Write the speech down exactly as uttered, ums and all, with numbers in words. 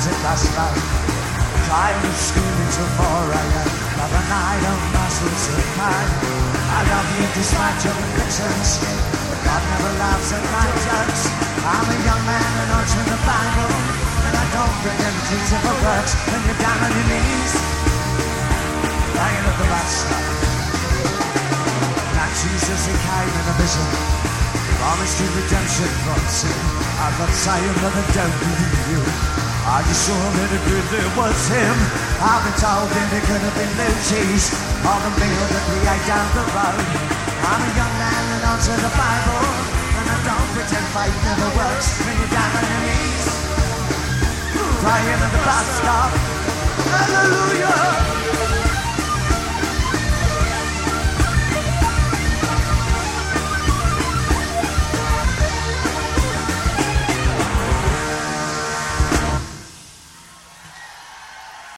at last night. Trying to scream until four a.m. But night of muscles of mine. I love you despite your convictions, but God never laughs at my jokes. I'm a young man and I'm in the Bible, and I don't pretend things ever works. When you're down on your knees, lying at the bus stop. Now Jesus, he came in a vision, promised you redemption from sin. I'm not saying that I don't believe you, I just saw that it really was him. I've been told that it could have been blue cheese on the meal that we ate down the road. I'm a young man and onto the Bible, and I don't pretend faith never works. When you're down on your knees, crying at the bus stop. Hallelujah.